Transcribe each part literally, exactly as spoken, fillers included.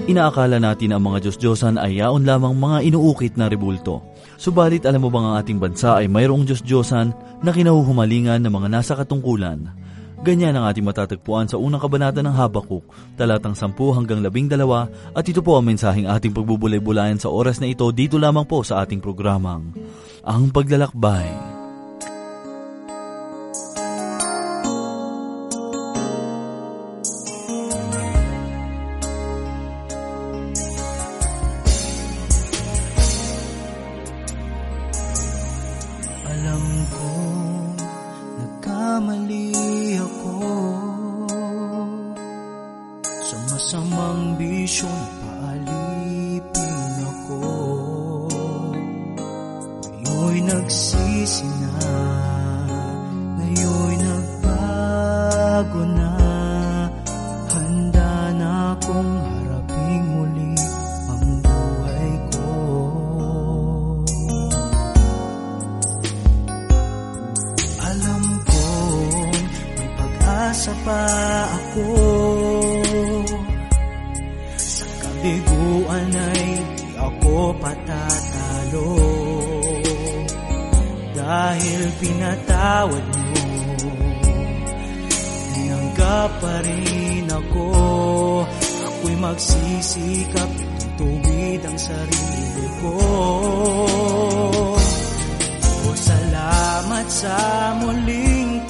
Inaakala natin ang mga Diyos-Diyosan ay yaon lamang mga inuukit na rebulto. Subalit alam mo bang ang ating bansa ay mayroong Diyos-Diyosan na kinahuhumalingan ng mga nasa katungkulan? Ganyan ang ating matatagpuan sa unang kabanata ng Habakuk, talatang sampu hanggang labing dalawa, at ito po ang mensaheng ating pagbubulay-bulayan sa oras na ito dito lamang po sa ating programang Ang Paglalakbay. Masamang bisyon, paalipin ako. Ngayon'y nagsisi na, ngayon'y nagbago na. Handa na akong harapin muli ang buhay ko. Alam ko may pag-asa pa ako. Biguan ay di ako patatalo, dahil pinatawad mo, tinanggap pa rin ako. Ako'y magsisikap, tutuwid ang sarili ko. O salamat sa muling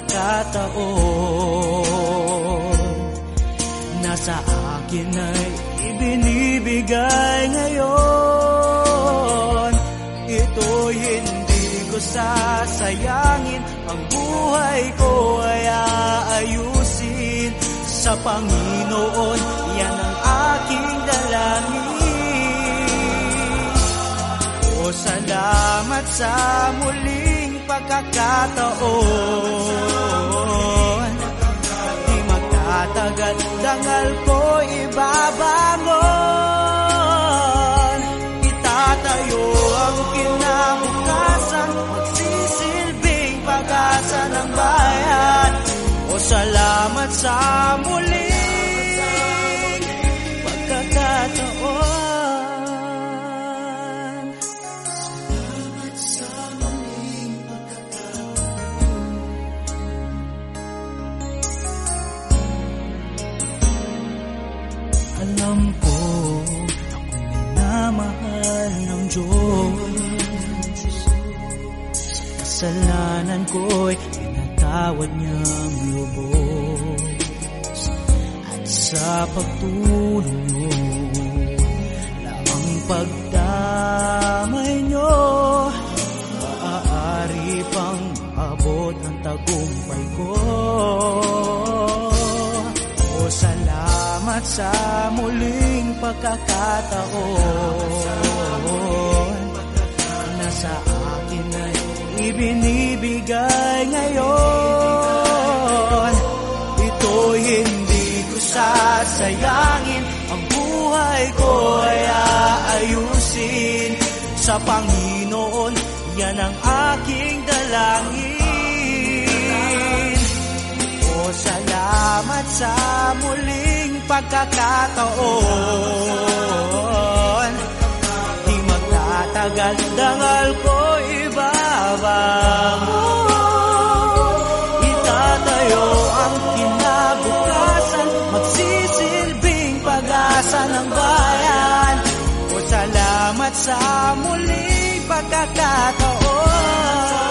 pagkakataon, nasa akin ay ibinibigay ngayon. Ito'y hindi ko sasayangin, ang buhay ko ay aayusin. Sa Panginoon, yan ang aking dalangin. O salamat sa muling pagkakataon, di magtatagal, dangal ko ibabangon. Itatayo ang kinabukasan, magsisilbing pag-asa ng bayan. O salamat sa muling pagkakataon. Salamat sa muling pagkakataon. Alam ko ako minamahal ng Diyos. Sa kasalanan ko'y pinatawad niyang lubos. At sa pagtulong niyo, lamang pagdamay niyo, maaari pang maabot ang tagumpay ko. O salamat sa muling pagkakataon, nasa akin ay ibinibigay ngayon. Ito'y hindi ko sasayangin, ang buhay ko ay aayusin. Sa Panginoon, yan ang aking dalangin. O salamat sa muling pagkakataon, di magtatagal, dangal ko ibabangon. Itatayo ang kinabukasan, magsisilbing pag-asa ng bayan. O salamat sa muling pagkakataon,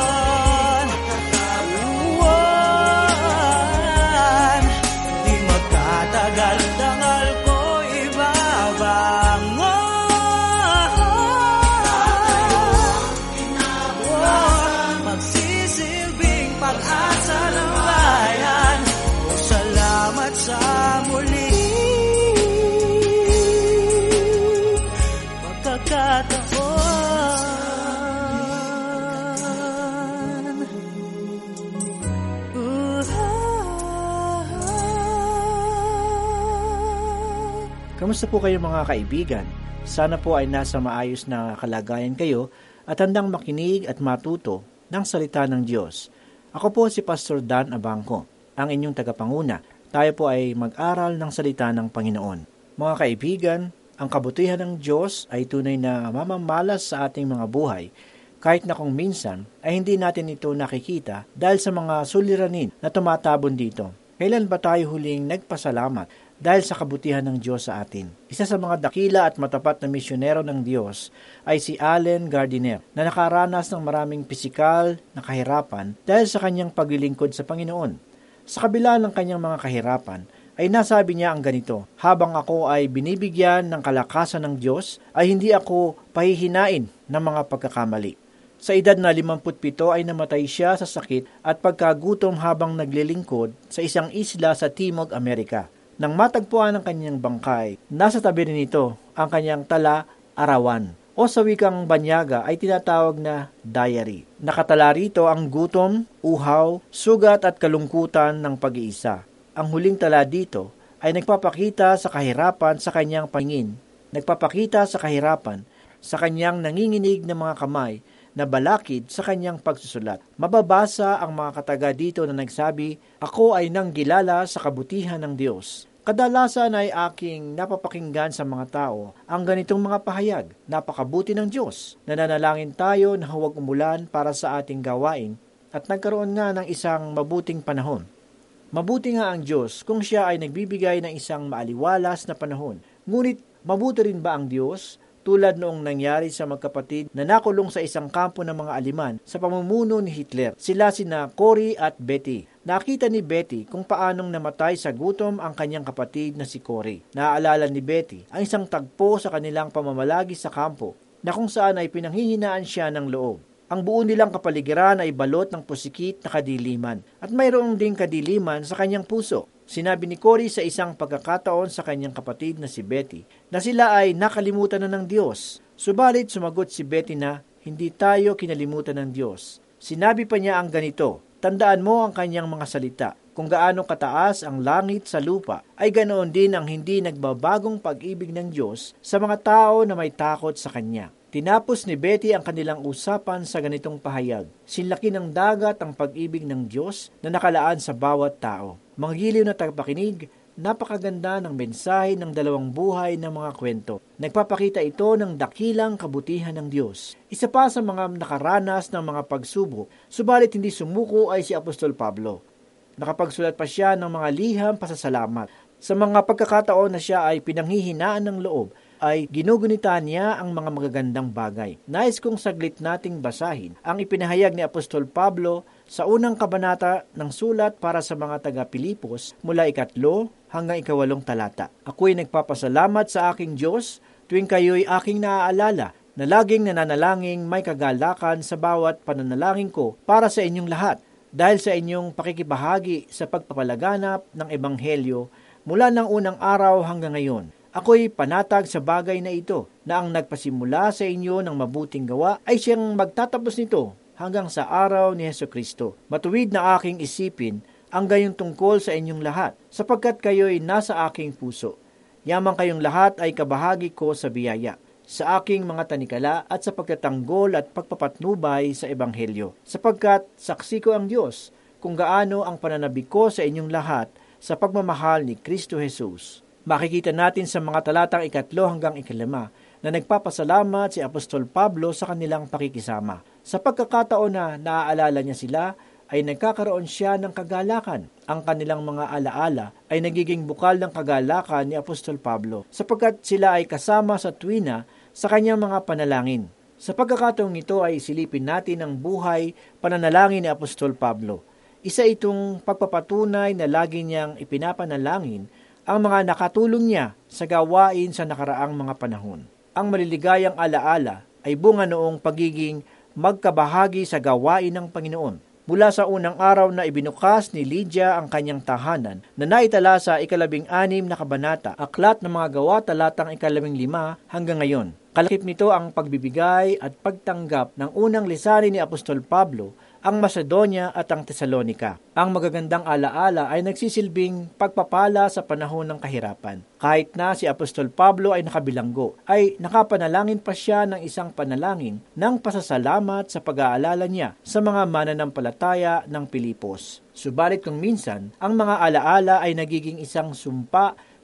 dangal ko ibabangon. Magsisilbing pag-asa ng bayan. O salamat sa muling pagkakataon. Kamusta po kayo mga kaibigan? Sana po ay nasa maayos na kalagayan kayo at handang makinig at matuto ng salita ng Diyos. Ako po si Pastor Dan Abangco, ang inyong tagapanguna. Tayo po ay mag-aral ng salita ng Panginoon. Mga kaibigan, ang kabutihan ng Diyos ay tunay na mamamalas sa ating mga buhay, kahit na kung minsan ay hindi natin ito nakikita dahil sa mga suliranin na tumatabon dito. Kailan ba tayo huling nagpasalamat dahil sa kabutihan ng Diyos sa atin? Isa sa mga dakila at matapat na misyonero ng Diyos ay si Allen Gardiner, na nakaranas ng maraming pisikal na kahirapan dahil sa kanyang paglilingkod sa Panginoon. Sa kabila ng kanyang mga kahirapan, ay nasabi niya ang ganito, habang ako ay binibigyan ng kalakasan ng Diyos, ay hindi ako pahihinain ng mga pagkakamali. Sa edad na limampu't pito ay namatay siya sa sakit at pagkagutom habang naglilingkod sa isang isla sa Timog Amerika. Nang matagpuan ang kanyang bangkay, nasa tabi rin nito ang kanyang tala arawan o sa wikang Banyaga ay tinatawag na diary. Nakatala rito ang gutom, uhaw, sugat at kalungkutan ng pag-iisa. Ang huling tala dito ay nagpapakita sa kahirapan sa kanyang pangin, nagpapakita sa kahirapan sa kanyang nanginginig na mga kamay na balakid sa kanyang pagsusulat. Mababasa ang mga kataga dito na nagsabi, "Ako ay nanggilala sa kabutihan ng Diyos." Kadalasan ay aking napapakinggan sa mga tao ang ganitong mga pahayag, "Napakabuti ng Diyos." Nananalangin tayo na huwag umulan para sa ating gawain at nagkaroon nga ng isang mabuting panahon. Mabuti nga ang Diyos kung siya ay nagbibigay ng isang maaliwalas na panahon. Ngunit mabuti rin ba ang Diyos? Tulad noong nangyari sa magkapatid na nakulong sa isang kampo ng mga Aleman sa pamumuno ni Hitler. Sila sina Cory at Betty. Nakita ni Betty kung paanong namatay sa gutom ang kanyang kapatid na si Cory. Naaalala ni Betty ang isang tagpo sa kanilang pamamalagi sa kampo na kung saan ay pinanghihinaan siya ng loob. Ang buo nilang kapaligiran ay balot ng pusikit na kadiliman at mayroong ding kadiliman sa kanyang puso. Sinabi ni Cory sa isang pagkakataon sa kanyang kapatid na si Betty na sila ay nakalimutan na ng Diyos. Subalit sumagot si Betty na hindi tayo kinalimutan ng Diyos. Sinabi pa niya ang ganito, "Tandaan mo ang kanyang mga salita. Kung gaano kataas ang langit sa lupa, ay ganoon din ang hindi nagbabagong pag-ibig ng Diyos sa mga tao na may takot sa Kanya." Tinapos ni Betty ang kanilang usapan sa ganitong pahayag, "Sinlaki ng dagat ang pag-ibig ng Diyos na nakalaan sa bawat tao." Mga giliw na tagapakinig, napakaganda ng mensahe ng dalawang buhay ng mga kwento. Nagpapakita ito ng dakilang kabutihan ng Diyos. Isa pa sa mga nakaranas ng mga pagsubok, subalit hindi sumuko ay si Apostol Pablo. Nakapagsulat pa siya ng mga liham pasasalamat. Sa mga pagkakataon na siya ay pinanghihinaan ng loob, ay ginugunita niya ang mga magagandang bagay. Nais kong saglit nating basahin ang ipinahayag ni Apostol Pablo sa unang kabanata ng sulat para sa mga taga-Pilipos mula ikatlo hanggang ikawalong talata. "Ako'y nagpapasalamat sa aking Diyos tuwing kayo'y aking naaalala na laging nananalangin may kagalakan sa bawat pananalangin ko para sa inyong lahat dahil sa inyong pakikibahagi sa pagpapalaganap ng Ebanghelyo mula ng unang araw hanggang ngayon. Ako'y panatag sa bagay na ito, na ang nagpasimula sa inyo ng mabuting gawa ay siyang magtatapos nito hanggang sa araw ni Hesukristo. Matuwid na aking isipin ang gayong tungkol sa inyong lahat, sapagkat kayo'y nasa aking puso. Yamang kayong lahat ay kabahagi ko sa biyaya, sa aking mga tanikala at sa pagtatanggol at pagpapatnubay sa Ebanghelyo, sapagkat saksi ko ang Diyos kung gaano ang pananabik ko sa inyong lahat sa pagmamahal ni Kristo Jesus." Makikita natin sa mga talatang ikatlo hanggang ikalima na nagpapasalamat si Apostol Pablo sa kanilang pakikisama. Sa pagkakataon na naaalala niya sila, ay nagkakaroon siya ng kagalakan. Ang kanilang mga alaala ay nagiging bukal ng kagalakan ni Apostol Pablo, sapagkat sila ay kasama sa tuwina sa kanyang mga panalangin. Sa pagkakataong ito ay silipin natin ang buhay pananalangin ni Apostol Pablo. Isa itong pagpapatunay na lagi niyang ipinapanalangin ang mga nakatulong niya sa gawain sa nakaraang mga panahon. Ang maliligayang alaala ay bunga noong pagiging magkabahagi sa gawain ng Panginoon. Mula sa unang araw na ibinukas ni Lydia ang kanyang tahanan na naitala sa ikalabing anim na kabanata, Aklat ng mga Gawa talatang ikalabing lima hanggang ngayon. Kalakip nito ang pagbibigay at pagtanggap ng unang lisanin ni Apostol Pablo, ang Macedonia at ang Tesalonika. Ang magagandang alaala ay nagsisilbing pagpapala sa panahon ng kahirapan. Kahit na si Apostol Pablo ay nakabilanggo, ay nakapanalangin pa siya ng isang panalangin ng pasasalamat sa pag-aalala niya sa mga mananampalataya ng Pilipos. Subalit kung minsan, ang mga alaala ay nagiging isang sumpa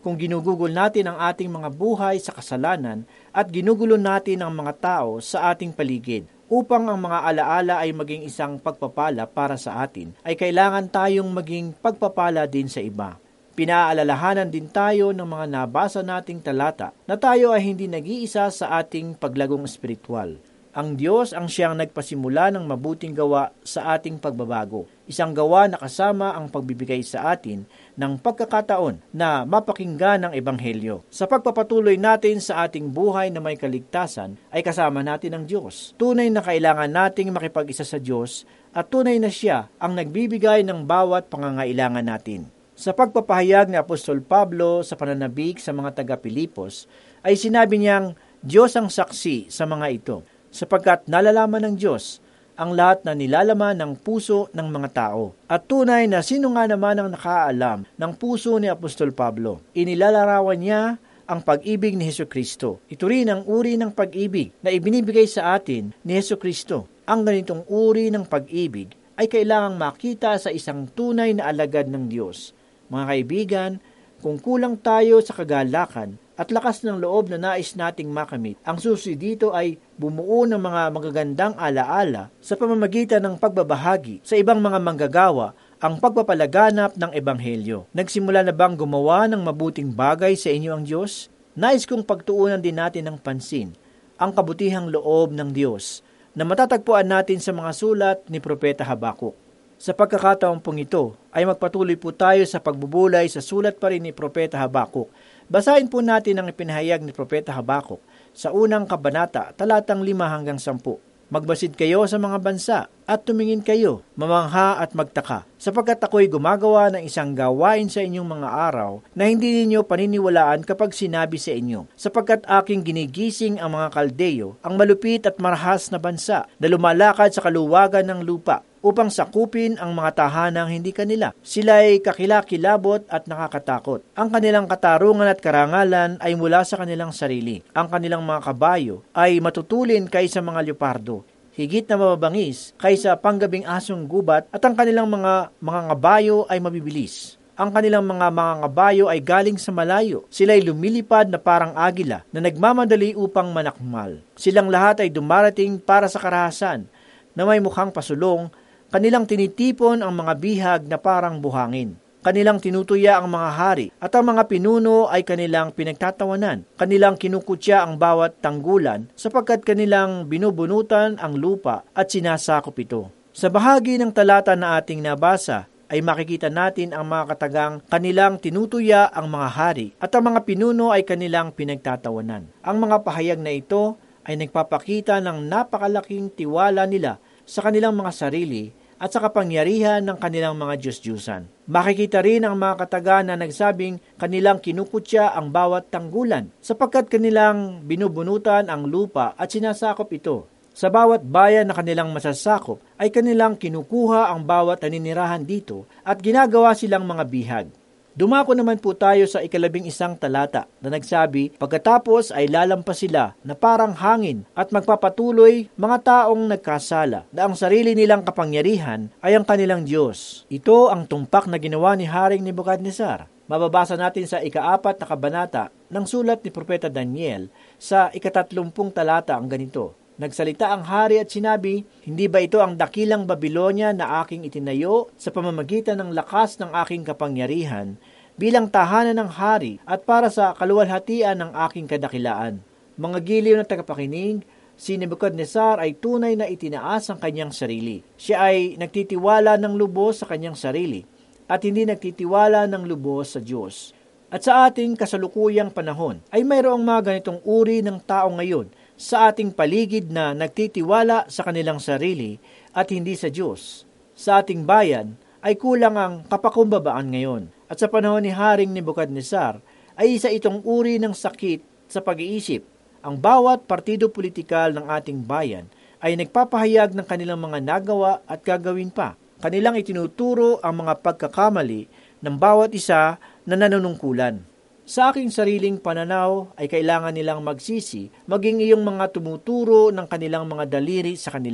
kung ginugugol natin ang ating mga buhay sa kasalanan at ginugulo natin ang mga tao sa ating paligid. Upang ang mga alaala ay maging isang pagpapala para sa atin, ay kailangan tayong maging pagpapala din sa iba. Pinaalalahanan din tayo ng mga nabasa nating talata na tayo ay hindi nag-iisa sa ating paglagong espiritual. Ang Diyos ang siyang nagpasimula ng mabuting gawa sa ating pagbabago. Isang gawa na kasama ang pagbibigay sa atin ng pagkakataon na mapakinggan ang Ebanghelyo. Sa pagpapatuloy natin sa ating buhay na may kaligtasan, ay kasama natin ang Diyos. Tunay na kailangan nating makipag-isa sa Diyos at tunay na siya ang nagbibigay ng bawat pangangailangan natin. Sa pagpapahayag ni Apostol Pablo sa pananabik sa mga taga-Pilipos, ay sinabi niyang Diyos ang saksi sa mga ito, sapagkat nalalaman ng Diyos ang lahat na nilalaman ng puso ng mga tao. At tunay na sino nga naman ang nakaalam ng puso ni Apostol Pablo? Inilalarawan niya ang pag-ibig ni Hesukristo. Ito rin ang uri ng pag-ibig na ibinibigay sa atin ni Hesukristo. Ang ganitong uri ng pag-ibig ay kailangang makita sa isang tunay na alagad ng Diyos. Mga kaibigan, kung kulang tayo sa kagalakan at lakas ng loob na nais nating makamit, ang susi dito ay bumuo ng mga magagandang alaala sa pamamagitan ng pagbabahagi sa ibang mga manggagawa ang pagpapalaganap ng Ebanghelyo. Nagsimula na bang gumawa ng mabuting bagay sa inyo ang Diyos? Nais kong pagtuunan din natin ng pansin ang kabutihang loob ng Diyos na matatagpuan natin sa mga sulat ni Propeta Habakuk. Sa pagkakataon pong ito, ay magpatuloy po tayo sa pagbubulay sa sulat pa rin ni Propeta Habakuk. Basahin po natin ang ipinahayag ni Propeta Habakuk sa unang kabanata, talatang lima hanggang sampu. Magbasid kayo sa mga bansa at tumingin kayo, mamangha at magtaka, sapagkat ako'y gumagawa ng isang gawain sa inyong mga araw na hindi ninyo paniniwalaan kapag sinabi sa inyo, sapagkat aking ginigising ang mga Kaldeyo, ang malupit at marahas na bansa na lumalakad sa kaluwagan ng lupa, upang sakupin ang mga tahanang hindi kanila. Sila ay kakilakilabot at nakakatakot. Ang kanilang katarungan at karangalan ay mula sa kanilang sarili. Ang kanilang mga kabayo ay matutulin kaysa mga leopardo, higit na mababangis kaysa panggabing asong gubat, at ang kanilang mga mga ngabayo ay mabibilis. Ang kanilang mga mga ngabayo ay galing sa malayo. Sila ay lumilipad na parang agila na nagmamadali upang manakmal. Silang lahat ay dumarating para sa karahasan na may mukhang pasulong. Kanilang tinitipon ang mga bihag na parang buhangin. Kanilang tinutuya ang mga hari at ang mga pinuno ay kanilang pinagtatawanan. Kanilang kinukutya ang bawat tanggulan sapagkat kanilang binubunutan ang lupa at sinasakop ito. Sa bahagi ng talata na ating nabasa ay makikita natin ang mga katagang kanilang tinutuya ang mga hari at ang mga pinuno ay kanilang pinagtatawanan. Ang mga pahayag na ito ay nagpapakita ng napakalaking tiwala nila sa kanilang mga sarili at sa kapangyarihan ng kanilang mga Diyos-Diyusan. Makikita rin ang mga kataga na nagsabing kanilang kinukutya ang bawat tanggulan sapagkat kanilang binubunutan ang lupa at sinasakop ito. Sa bawat bayan na kanilang masasakop ay kanilang kinukuha ang bawat naninirahan dito at ginagawa silang mga bihag. Dumako naman po tayo sa ikalabing isang talata na nagsabi, pagkatapos ay lalampas sila na parang hangin at magpapatuloy mga taong nagkasala na ang sarili nilang kapangyarihan ay ang kanilang Diyos. Ito ang tumpak na ginawa ni Haring Nebukadnezar. Mababasa natin sa ikaapat na kabanata ng sulat ni Propeta Daniel sa ikatatlumpung talata ang ganito. Nagsalita ang hari at sinabi, hindi ba ito ang dakilang Babilonia na aking itinayo sa pamamagitan ng lakas ng aking kapangyarihan bilang tahanan ng hari at para sa kaluwalhatian ng aking kadakilaan? Mga giliw na tagapakinig, si Nebukadnezar ay tunay na itinaas ang kanyang sarili. Siya ay nagtitiwala ng lubos sa kanyang sarili at hindi nagtitiwala ng lubos sa Diyos. At sa ating kasalukuyang panahon ay mayroong mga ganitong uri ng tao ngayon sa ating paligid na nagtitiwala sa kanilang sarili at hindi sa Diyos. Sa ating bayan ay kulang ang kapakumbabaan ngayon. At sa panahon ni Haring Nebukadnezar ay isa itong uri ng sakit sa pag-iisip. Ang bawat partido politikal ng ating bayan ay nagpapahayag ng kanilang mga nagawa at gagawin pa. Kanilang itinuturo ang mga pagkakamali ng bawat isa na nanunungkulan. Sa aking sariling pananaw ay kailangan nilang magsisi maging iyong mga tumuturo ng kanilang mga daliri sa kanila.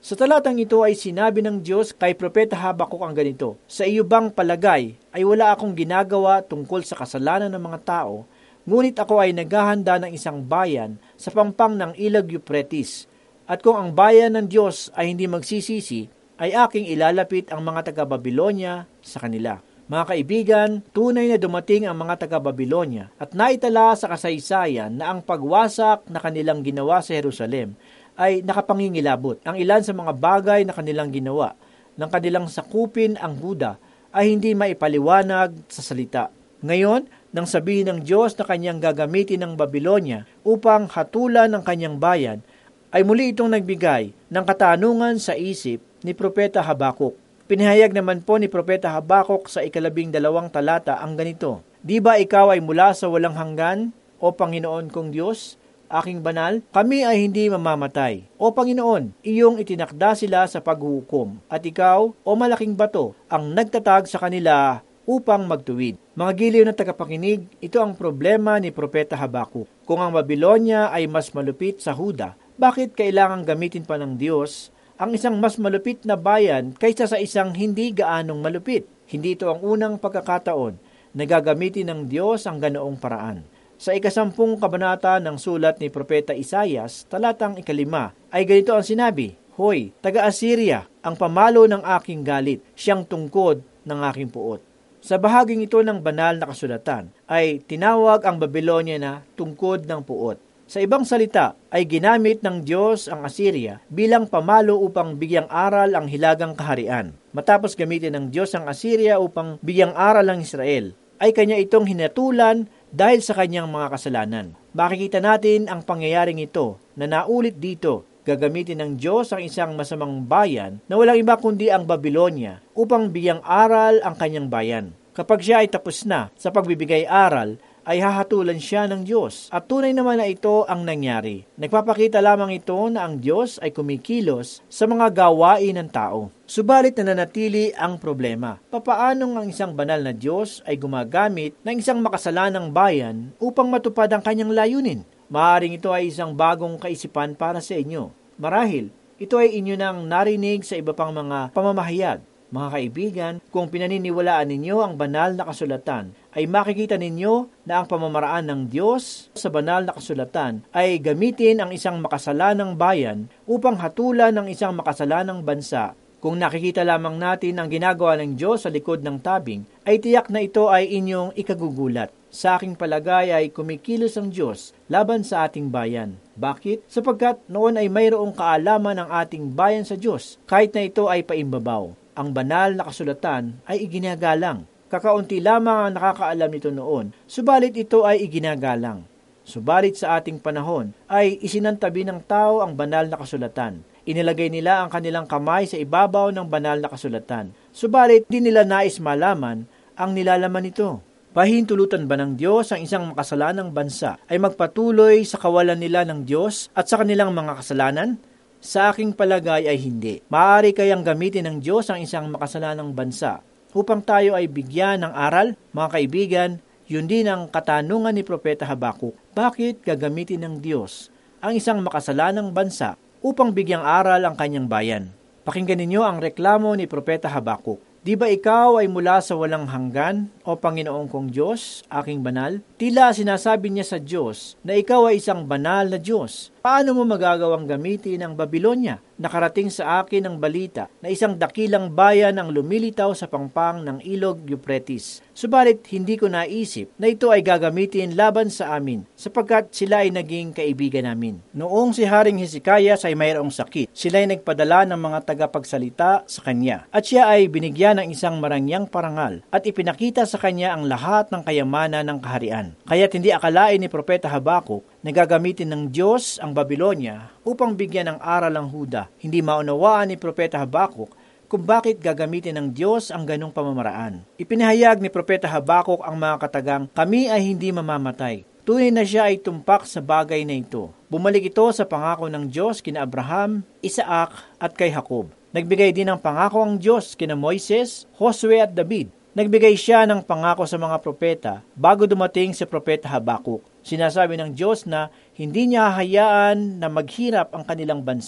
Sa talatang ito ay sinabi ng Diyos kay Propeta Habakuk ang ganito, "Sa iyo bang palagay ay wala akong ginagawa tungkol sa kasalanan ng mga tao, ngunit ako ay naghahanda ng isang bayan sa pampang ng ilog Euphrates. At kung ang bayan ng Diyos ay hindi magsisisi, ay aking ilalapit ang mga taga-Babilonya sa kanila." Mga kaibigan, tunay na dumating ang mga taga-Babilonya at naitala sa kasaysayan na ang pagwasak na kanilang ginawa sa Jerusalem ay nakapangingilabot. Ang ilan sa mga bagay na kanilang ginawa ng kanilang sakupin ang Huda ay hindi maipaliwanag sa salita. Ngayon, nang sabihin ng Diyos na kanyang gagamitin ng Babilonya upang hatulan ang kanyang bayan, ay muli itong nagbigay ng katanungan sa isip ni Propeta Habakuk. Pinahayag naman po ni Propeta Habakuk sa ikalabing dalawang talata ang ganito, "Di ba ikaw ay mula sa walang hanggan, o Panginoon kong Diyos? Aking banal, kami ay hindi mamamatay. O Panginoon, iyong itinakda sila sa paghuhukom, at ikaw, o malaking bato, ang nagtatag sa kanila upang magtuwid." Mga giliw na tagapakinig, ito ang problema ni Propeta Habakuk. Kung ang Babilonya ay mas malupit sa Huda, bakit kailangang gamitin pa ng Diyos ang isang mas malupit na bayan kaysa sa isang hindi gaanong malupit? Hindi ito ang unang pagkakataon na gagamitin ng Diyos ang ganoong paraan. Sa ikasampung kabanata ng sulat ni Propeta Isaias, talatang ikalima, ay ganito ang sinabi, "Hoy, taga-Assyria, ang pamalo ng aking galit, siyang tungkod ng aking puot." Sa bahaging ito ng banal na kasulatan, ay tinawag ang Babilonya na tungkod ng puot. Sa ibang salita, ay ginamit ng Diyos ang Assyria bilang pamalo upang bigyang aral ang hilagang kaharian. Matapos gamitin ng Diyos ang Assyria upang bigyang aral ang Israel, ay kanya itong hinatulan dahil sa kanyang mga kasalanan. Makikita natin ang pangyayaring ito na naulit dito. Gagamitin ng Diyos ang isang masamang bayan na walang iba kundi ang Babilonya upang bigyang aral ang kanyang bayan. Kapag siya ay tapos na sa pagbibigay aral, ay hahatulan siya ng Diyos. At tunay naman na ito ang nangyari. Nagpapakita lamang ito na ang Diyos ay kumikilos sa mga gawain ng tao. Subalit nananatili ang problema. Papaanong ang isang banal na Diyos ay gumagamit ng isang makasalanang bayan upang matupad ang kanyang layunin? Maaaring ito ay isang bagong kaisipan para sa inyo. Marahil, ito ay inyo nang narinig sa iba pang mga pamamahayag. Mga kaibigan, kung pinaniniwalaan ninyo ang banal na kasulatan, ay makikita ninyo na ang pamamaraan ng Diyos sa banal na kasulatan ay gamitin ang isang makasalanang bayan upang hatulan ang isang makasalanang bansa. Kung nakikita lamang natin ang ginagawa ng Diyos sa likod ng tabing, ay tiyak na ito ay inyong ikagugulat. Sa aking palagay ay kumikilos ang Diyos laban sa ating bayan. Bakit? Sapagkat noon ay mayroong kaalaman ng ating bayan sa Diyos, kahit na ito ay paimbabaw. Ang banal na kasulatan ay iginagalang. Kakaunti lamang ang nakakaalam nito noon, subalit ito ay iginagalang. Subalit sa ating panahon ay isinantabi ng tao ang banal na kasulatan. Inilagay nila ang kanilang kamay sa ibabaw ng banal na kasulatan. Subalit di nila nais malaman ang nilalaman nito. Pahintulutan ba ng Diyos ang isang makasalanang bansa ay magpatuloy sa kawalan nila ng Diyos at sa kanilang mga kasalanan? Sa aking palagay ay hindi. Maaari kayang gamitin ng Diyos ang isang makasalanang bansa upang tayo ay bigyan ng aral? Mga kaibigan, yun din ang katanungan ni Propeta Habakuk. Bakit gagamitin ng Diyos ang isang makasalanang bansa upang bigyang aral ang kanyang bayan? Pakinggan ninyo ang reklamo ni Propeta Habakuk. "Di ba ikaw ay mula sa walang hanggan, o Panginoong kong Diyos, aking banal?" Tila sinasabi niya sa Diyos na ikaw ay isang banal na Diyos. Paano mo magagawang gamitin ang Babilonya? Nakarating sa akin ang balita na isang dakilang bayan ang lumilitaw sa pangpang ng ilog Euphrates. Subalit hindi ko naisip na ito ay gagamitin laban sa amin, sapagkat sila ay naging kaibigan namin. Noong si Haring Hezekias ay mayroong sakit, sila ay nagpadala ng mga tagapagsalita sa kanya, at siya ay binigyan ng isang marangyang parangal at ipinakita sa kanya ang lahat ng kayamanan ng kaharian. Kaya't hindi akalain ni Propeta Habakuk na gagamitin ng Diyos ang Babilonya upang bigyan ng aral ang Huda. Hindi maunawaan ni Propeta Habakuk kung bakit gagamitin ng Diyos ang ganong pamamaraan. Ipinahayag ni Propeta Habakuk ang mga katagang, "Kami ay hindi mamamatay." Tunay na siya ay tumpak sa bagay na ito. Bumalik ito sa pangako ng Diyos kina Abraham, Isaac at kay Jacob. Nagbigay din ng pangako ang Diyos kina Moises, Josue at David. Nagbigay siya ng pangako sa mga propeta bago dumating si Propeta Habakuk. Sinasabi ng Diyos na hindi niya hahayaan na maghirap ang kanilang bansa.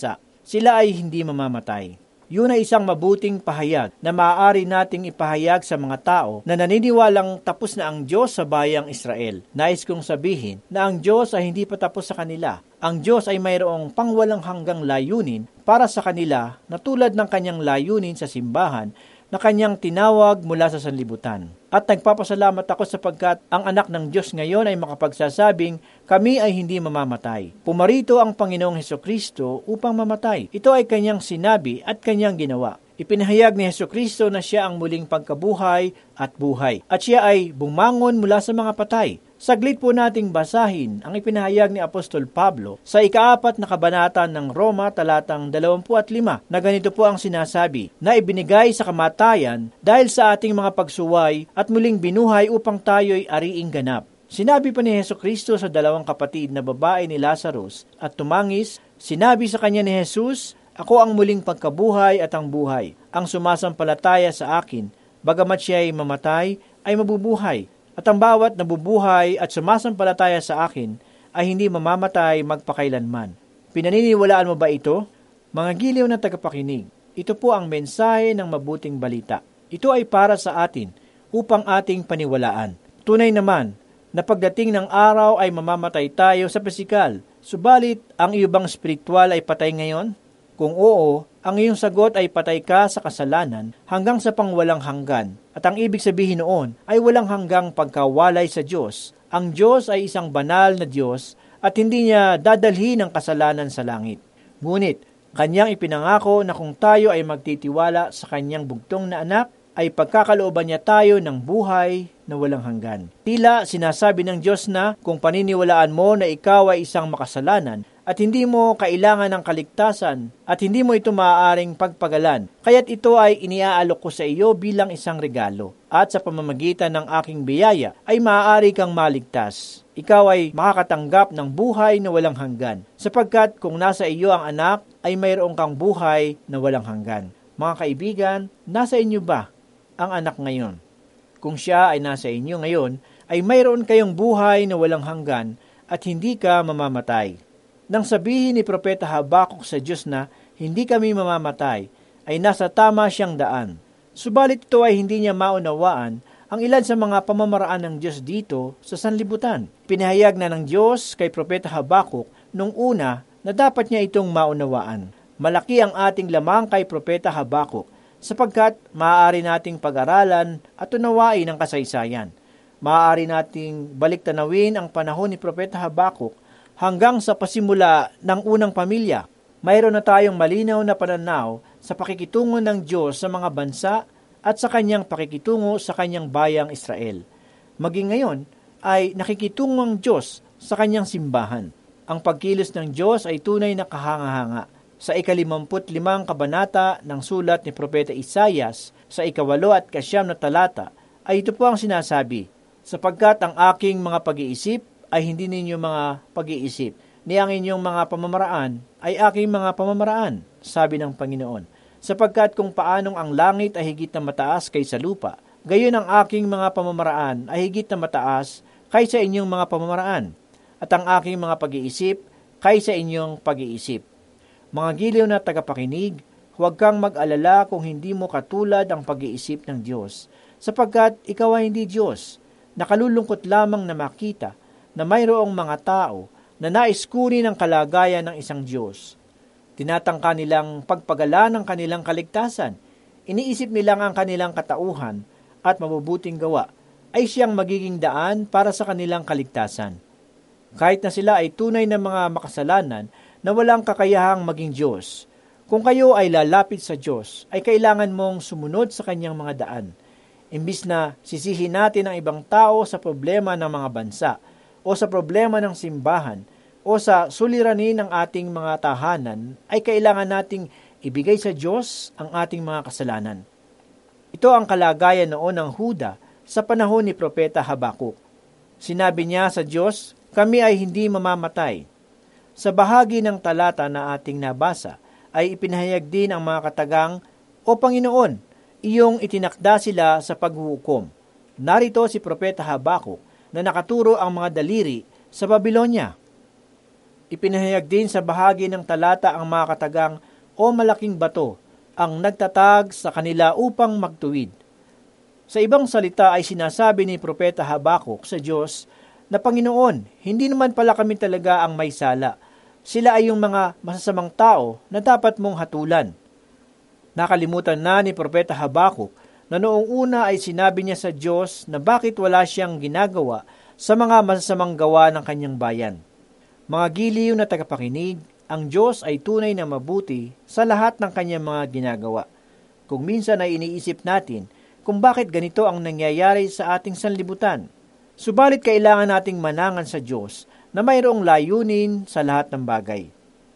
sila ay hindi mamamatay. Yun ay isang mabuting pahayag na maaari nating ipahayag sa mga tao na naniniwalang tapos na ang Diyos sa bayang Israel. Nais kong sabihin na ang Diyos ay hindi pa tapos sa kanila. Ang Diyos ay mayroong pangwalang hanggang layunin para sa kanila na tulad ng kanyang layunin sa simbahan na kanyang tinawag mula sa sanlibutan. At nagpapasalamat ako sapagkat ang anak ng Diyos ngayon ay makapagsasabing, kami ay hindi mamamatay. Pumarito ang Panginoong Hesukristo upang mamatay. Ito ay kanyang sinabi at kanyang ginawa. Ipinahayag ni Hesukristo na siya ang muling pagkabuhay at buhay. At siya ay bumangon mula sa mga patay. Saglit po nating basahin ang ipinahayag ni Apostol Pablo sa ikaapat na kabanata ng Roma talatang dalawampu at lima na ganito po ang sinasabi, na ibinigay sa kamatayan dahil sa ating mga pagsuway at muling binuhay upang tayo'y ariing ganap. Sinabi pa ni Hesukristo sa dalawang kapatid na babae ni Lazarus at tumangis, sinabi sa kanya ni Jesus, ako ang muling pagkabuhay at ang buhay. Ang sumasampalataya sa akin, bagamat siya ay mamatay, ay mabubuhay. At ang bawat nabubuhay at sumasampalataya sa akin ay hindi mamamatay magpakailanman. Pinaniniwalaan mo ba ito? Mga giliw na tagapakinig, ito po ang mensahe ng mabuting balita. Ito ay para sa atin upang ating paniwalaan. Tunay naman na pagdating ng araw ay mamamatay tayo sa pisikal. Subalit, ang iyo bang spiritual ay patay ngayon? Kung oo, ang iyong sagot ay patay ka sa kasalanan hanggang sa pangwalang hanggan. At ang ibig sabihin noon ay walang hanggang pagkawalay sa Diyos. Ang Diyos ay isang banal na Diyos at hindi niya dadalhin ang kasalanan sa langit. Ngunit, kanyang ipinangako na kung tayo ay magtitiwala sa kanyang bugtong na anak, ay pagkakalooban niya tayo ng buhay na walang hanggan. Tila sinasabi ng Diyos na kung paniniwalaan mo na ikaw ay isang makasalanan at hindi mo kailangan ng kaligtasan at hindi mo ito maaaring pagpagalan, kaya't ito ay iniaalok ko sa iyo bilang isang regalo. At sa pamamagitan ng aking biyaya ay maaari kang maligtas. Ikaw ay makakatanggap ng buhay na walang hanggan, sapagkat kung nasa iyo ang anak ay mayroong kang buhay na walang hanggan. Mga kaibigan, nasa inyo ba ang anak ngayon? Kung siya ay nasa inyo ngayon, ay mayroon kayong buhay na walang hanggan at hindi ka mamamatay. Nang sabihin ni Propeta Habakuk sa Diyos na hindi kami mamamatay, ay nasa tama siyang daan. Subalit ito ay hindi niya maunawaan ang ilan sa mga pamamaraan ng Diyos dito sa sanlibutan. Pinahayag na ng Diyos kay Propeta Habakuk nung una na dapat niya itong maunawaan. Malaki ang ating lamang kay Propeta Habakuk, sapagkat maaari nating pag-aralan at unawain ang kasaysayan. Maaari nating baliktanawin ang panahon ni Propeta Habakuk hanggang sa pasimula ng unang pamilya. Mayroon na tayong malinaw na pananaw sa pakikitungo ng Diyos sa mga bansa at sa kanyang pakikitungo sa kanyang bayang Israel. Maging ngayon ay nakikitungo ang Diyos sa kanyang simbahan. Ang pagkilos ng Diyos ay tunay na kahanga-hanga. Sa ikalimamput limang kabanata ng sulat ni Propeta Isaias sa ikawalo at kasyam na talata ay ito po ang sinasabi, sapagkat ang aking mga pag-iisip ay hindi ninyo mga pag-iisip, ni ang inyong mga pamamaraan ay aking mga pamamaraan, sabi ng Panginoon. Sapagkat kung paanong ang langit ay higit na mataas kaysa lupa, gayon ang aking mga pamamaraan ay higit na mataas kaysa inyong mga pamamaraan, at ang aking mga pag-iisip kaysa inyong pag-iisip. Mga giliw na tagapakinig, huwag kang mag-alala kung hindi mo katulad ang pag-iisip ng Diyos, sapagkat ikaw ay hindi Diyos. Nakalulungkot lamang na makita na mayroong mga tao na nais kunin ang kalagayan ng isang Diyos. Tinatangka nilang pagpagalan ng kanilang kaligtasan. Iniisip nilang ang kanilang katauhan at mabubuting gawa ay siyang magiging daan para sa kanilang kaligtasan. Kahit na sila ay tunay na mga makasalanan na walang kakayahang maging Diyos, kung kayo ay lalapit sa Diyos, ay kailangan mong sumunod sa kanyang mga daan. Imbis na sisihin natin ang ibang tao sa problema ng mga bansa, o sa problema ng simbahan, o sa suliranin ng ating mga tahanan, ay kailangan nating ibigay sa Diyos ang ating mga kasalanan. Ito ang kalagayan noon ng Huda sa panahon ni Propeta Habakuk. Sinabi niya sa Diyos, kami ay hindi mamamatay. Sa bahagi ng talata na ating nabasa, ay ipinahayag din ang mga katagang, O Panginoon, iyong itinakda sila sa paghuhukom. Narito si Propeta Habakuk na nakaturo ang mga daliri sa Babylonia. Ipinahayag din sa bahagi ng talata ang mga katagang, o malaking bato ang nagtatag sa kanila upang magtuwid. Sa ibang salita ay sinasabi ni Propeta Habakuk sa Diyos na, Panginoon, hindi naman pala kami talaga ang may sala. Sila ay yung mga masasamang tao na dapat mong hatulan. Nakalimutan na ni Propeta Habakuk na noong una ay sinabi niya sa Diyos na bakit wala siyang ginagawa sa mga masasamang gawa ng kanyang bayan. Mga giliw na tagapakinig, ang Diyos ay tunay na mabuti sa lahat ng kanyang mga ginagawa. Kung minsan ay iniisip natin kung bakit ganito ang nangyayari sa ating sanlibutan. Subalit kailangan nating manangan sa Diyos na mayroong layunin sa lahat ng bagay.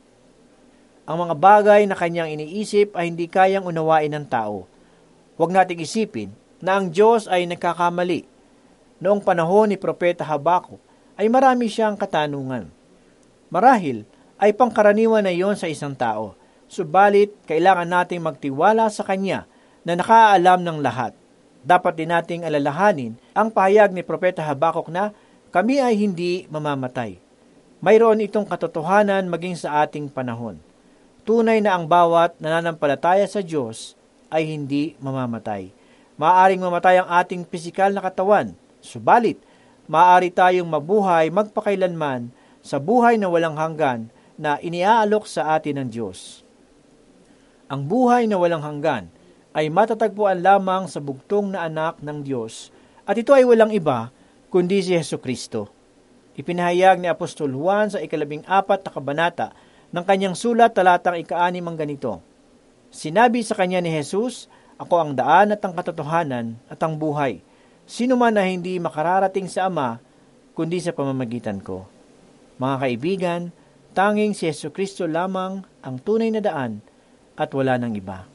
Ang mga bagay na kanyang iniisip ay hindi kayang unawain ng tao. Huwag nating isipin na ang Diyos ay nagkakamali. Noong panahon ni Propeta Habakuk ay marami siyang katanungan. Marahil ay pangkaraniwan na iyon sa isang tao. Subalit kailangan nating magtiwala sa Kanya na nakaalam ng lahat. Dapat din nating alalahanin ang pahayag ni Propeta Habakuk na kami ay hindi mamamatay. Mayroon itong katotohanan maging sa ating panahon. Tunay na ang bawat nananampalataya sa Diyos ay hindi mamamatay. Maaaring mamatay ang ating pisikal na katawan, subalit maaari tayong mabuhay magpakailanman sa buhay na walang hanggan na iniaalok sa atin ng Diyos. Ang buhay na walang hanggan ay matatagpuan lamang sa bugtong na anak ng Diyos, at ito ay walang iba kundi si Hesukristo. Ipinahayag ni Apostol Juan sa ikalabing apat na kabanata ng kanyang sulat talatang ika-anim ang ganito, Sinabi sa kanya ni Jesus, Ako ang daan at ang katotohanan at ang buhay. Sino man na hindi makararating sa Ama, kundi sa pamamagitan ko. Mga kaibigan, tanging si Hesukristo lamang ang tunay na daan at wala nang iba.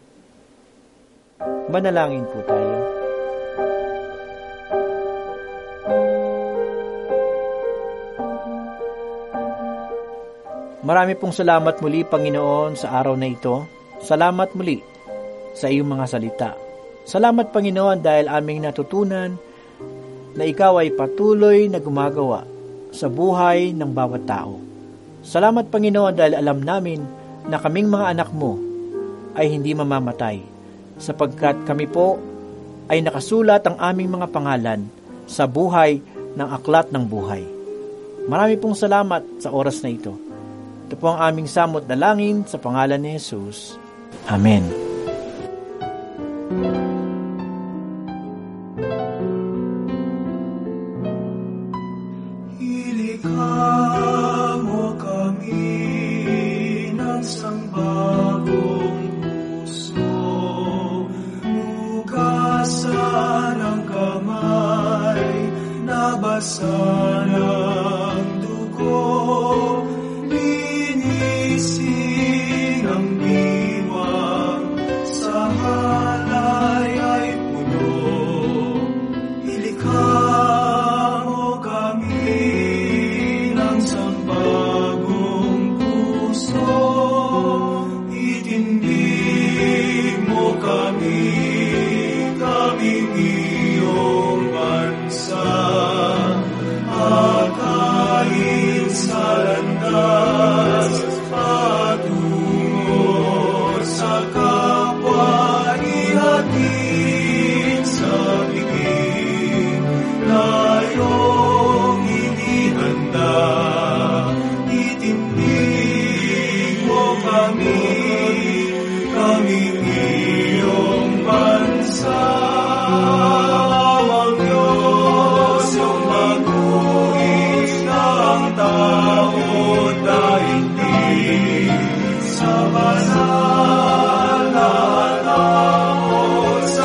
Manalangin po tayo. Marami pong salamat muli, Panginoon, sa araw na ito. Salamat muli sa iyong mga salita. Salamat, Panginoon, dahil aming natutunan na ikaw ay patuloy na gumagawa sa buhay ng bawat tao. Salamat, Panginoon, dahil alam namin na kaming mga anak mo ay hindi mamamatay, sapagkat kami po ay nakasulat ang aming mga pangalan sa buhay ng aklat ng buhay. Marami pong salamat sa oras na ito. Ito po ang aming samot na langin sa pangalan ni Jesus. Amen. Ilikha mo kami ng sangbagong puso, hugasan ang kamay, nabasa ng dugo, linisin ang diwa, sa halay ay puno. Ilikha mo kami ng sangbagong puso, itindig mo kami, kaming iyong bansa, at kahit sa landas patungo sa kapwa, ihatid sa piging layong inihanda. Itindig mo kami, kaming iyong bansa. Ang Diyos yung maguhit ng tao daigdig, sa banal na tao sa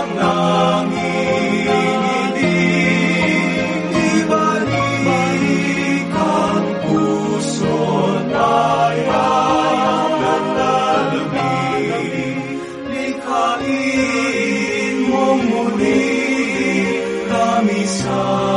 magnanginig. Ibalik ang puso tayang naglalubig, likhain mo muli kami sa